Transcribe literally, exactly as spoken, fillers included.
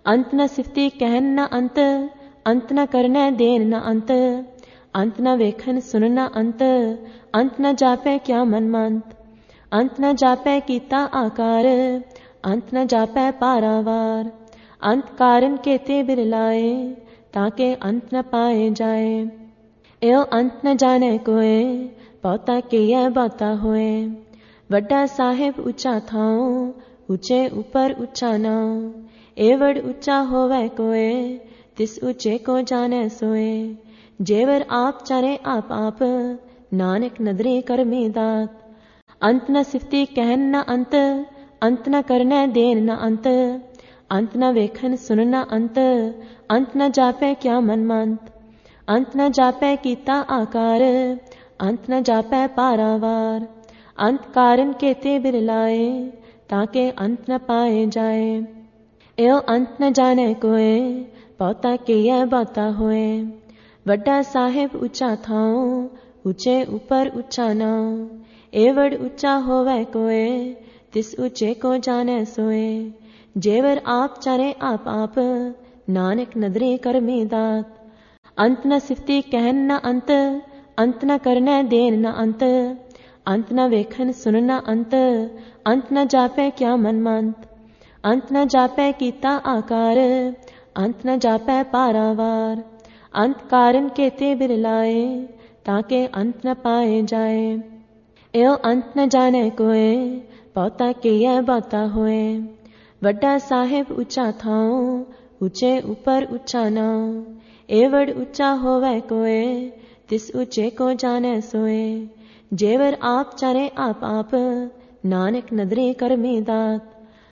ਅੰਤ ਨ ਸਿਫਤੀ ਕਹਿਨ ਨ ਅੰਤ, ਅੰਤ ਨ ਕਰਨੈ ਦੇਨ ਨ ਅੰਤ, ਅੰਤ ਨ ਵੇਖਨ ਸੁਨ ਨ ਅੰਤ, ਅੰਤ ਨ ਜਾਪੈ ਕਿਆ ਮਨ ਮੰਤ, ਅੰਤ ਨ ਜਾਪੈ ਕੀਤਾ ਆਕਾਰ, ਅੰਤ ਨ ਜਾਪੈ ਪਾਰਾਵਾਰ, ਅੰਤ ਕਾਰਨ ਕੇਤੇ ਬਿਰਲਾਏ, ਤਾਕੇ ਅੰਤ ਨ ਪਾਏ ਜਾਏ। ਇਉ ਅੰਤ ਨ ਜਾਣੈ ਕੋਇ, ਬਹੁਤਾ ਕੀਐ ਬਹੁਤਾ ਹੋਏ। ਵੱਡਾ ਸਾਹਿਬ ਉੱਚਾ ਥਾਉ, ਉੱਚੇ ਉੱਪਰ ਉੱਚਾ ਨਾਉ। ਏਵੜ ਉੱਚਾ ਹੋਵੈ ਕੋਇ, ਤਿਸ ਉੱਚੇ ਕੋ ਜਾਣੈ ਸੋਏ। ਜੇਵਰ ਆਪ ਚਾਰੇ ਆਪ ਆਪ, ਨਾਨਕ ਨਦਰੀ ਕਰਮੀ ਦਾਤ। ਅੰਤ ਨ ਸਿਫਤੀ ਕਹਿਨ ਨ ਅੰਤ, ਅੰਤ ਨ ਕਰਨੈ ਦੇਨ ਨ ਅੰਤ, ਅੰਤ ਨ ਵੇਖਨ ਸੁਨ ਨ ਅੰਤ, ਅੰਤ ਨ ਜਾਪੈ ਕਿਆ ਮਨ ਮੰਤ, ਅੰਤ ਨ ਜਾਪੈ ਕੀਤਾ ਆਕਾਰ, ਅੰਤ ਨ ਜਾਪੈ ਪਾਰਾਵਾਰ, ਅੰਤ ਕਾਰਨ ਕੇਤੇ ਬਿਰਲਾਏ, ਤਾਕੇ ਅੰਤ ਨ ਪਾਏ ਜਾਏ। ਇਉ ਅੰਤ ਨ ਜਾਣੈ ਕੋਇ, ਬਹੁਤਾ ਕੀਐ ਬਹੁਤਾ ਹੋਏ। ਵੱਡਾ ਸਾਹਿਬ ਉੱਚਾ ਥਾਉ, ਉੱਚੇ ਉੱਪਰ ਉੱਚਾ ਨਾਉ। ਏਵੜ ਉੱਚਾ ਹੋਵੈ ਕੋਇ, ਤਿਸ ਉੱਚੇ ਕੋ ਜਾਣੈ ਸੋਏ। ਜੇਵਰ ਆਪ ਚਾਰੇ ਆਪ ਆਪ, ਨਾਨਕ ਨਦਰੀ ਕਰਮੀ ਦਾਤ। ਅੰਤ ਨ ਸਿਫਤੀ ਕਹਿਨ ਨ ਅੰਤ, ਅੰਤ ਨ ਕਰਨੈ ਦੇਨ ਨ ਅੰਤ, ਅੰਤ ਨ ਵੇਖਨ ਸੁਨ ਨ ਅੰਤ, ਅੰਤ ਨ ਜਾਪੈ ਕਿਆ ਮਨ ਮੰਤ, ਅੰਤ ਨ ਜਾਪੈ ਕੀਤਾ ਆਕਾਰ, ਅੰਤ ਨ ਜਾਪੈ ਪਾਰਾਵਾਰ, ਅੰਤ ਕਾਰਨ ਕੇਤੇ ਬਿਰਲਾਏ, ਤਾਕੇ ਅੰਤ ਨ ਪਾਏ ਜਾਏ। ਇਉ ਅੰਤ ਨ ਜਾਣੈ ਕੋਇ, ਬਹੁਤਾ ਕੀਐ ਬਹੁਤਾ ਹੋਏ। ਵੱਡਾ ਸਾਹਿਬ ਉੱਚਾ ਥਾਉ, ਉੱਚੇ ਉੱਪਰ ਉੱਚਾ ਨਾਉ। ਏਵੜ ਉੱਚਾ ਹੋਵੈ ਕੋਇ, ਤਿਸ ਉੱਚੇ ਕੋ ਜਾਣੈ ਸੋਏ। ਜੇਵਰ ਆਪ ਚਾਰੇ ਆਪ ਆਪ, ਨਾਨਕ ਨਦਰੀ ਕਰਮੀ ਦਾਤ।